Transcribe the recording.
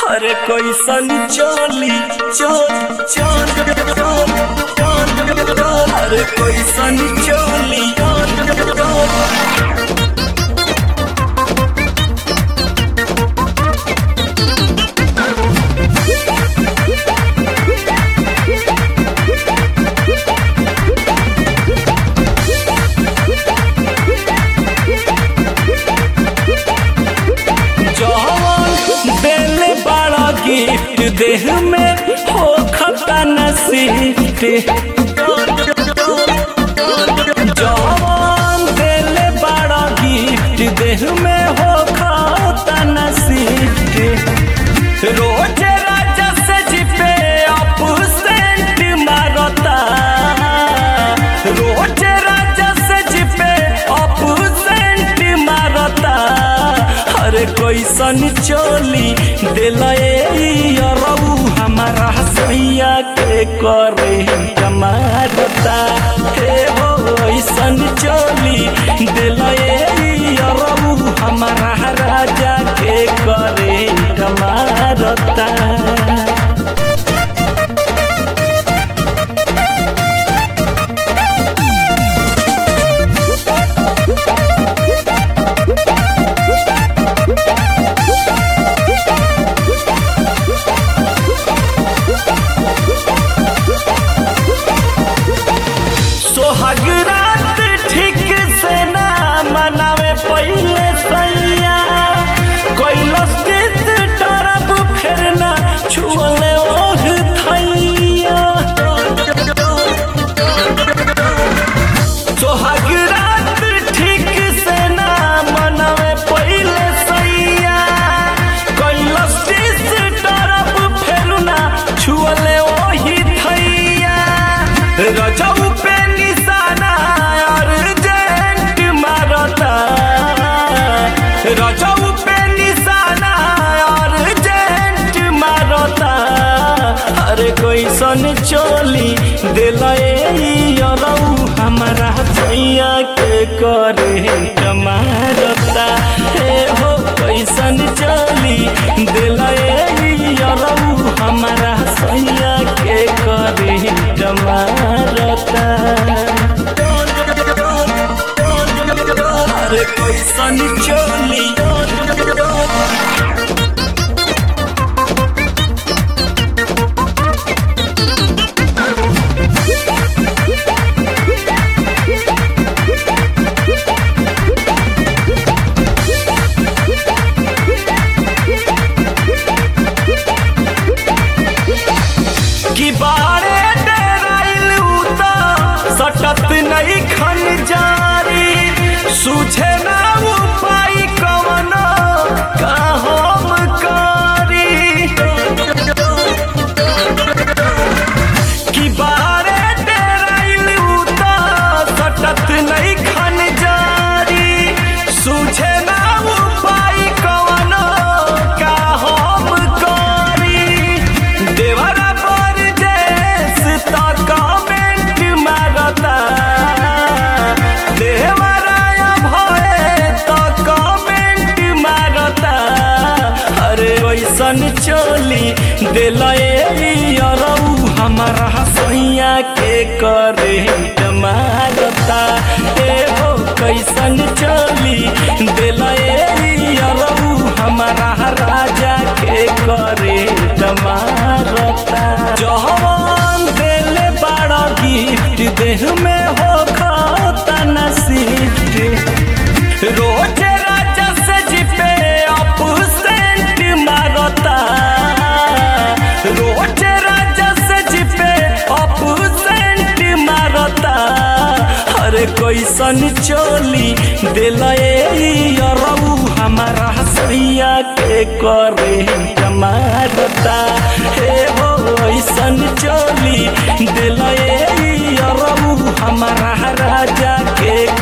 अरे कोई सन चोली चोल चोल चोल चोल अरे कोई सन चोली चोल चोल गिफ्ट देह में हो खता नसीब जवान देले बड़ा गिफ्ट देह में हो खता नसीब रोज राजा से जिपे अप सेंट मारता रोज राजा से जिपे अप सेंट मारता अरे कोई सन चोली दिलाए रऊ हमारा सैया के करे जमारता हे हो ऐसन चोली दिलाए रऊ हमारा राजा के करे जमारता सोहागरात ठीक से ना मनावे पहले सैया कैलस किस तरफ फिर ना छुअले ओढ़ थैया सोहागरात ठीक से ना मनावे पहले सैया कैलस किस तरफ फिर ना छुअले ओढ़ थैया रजऊ पे रजऊ पे निशाना और जेंट मारता अरे कोई सन चोली दिलाए रऊ हमारा सैया के करे जमारता हे हो कोई सन चोली दिलाए रऊ हमारा सैया के करे जमारता अरे कोई सन चोली की बारे डेराइल उता सटत नहीं खन जारी सूझे ना उपाय कवन का हम करी की बारे डेराइल उता सटत नहीं खन जारी सूझे ना उपाय कवन का हम करी देवरा पर देश तक कमेंट मारता देवरा सन चोली दिलाए रऊ हमारा सैया के करे जमारता हे हो कैसन चोली दिलाए रऊ हमारा राजा के करे जमारता जवान दिले बड़ा गिफ्ट देह में हो खाता नसीब रोज राजा से जिपे अप सेंट मारता रोज राजा से जिपे अप सेंट मारता अरे कोई सन चोली दिलाए रऊ हमारा सैया के करे जमारता हे हो ऐसन चोली दिलाए रऊ हमारा राजा के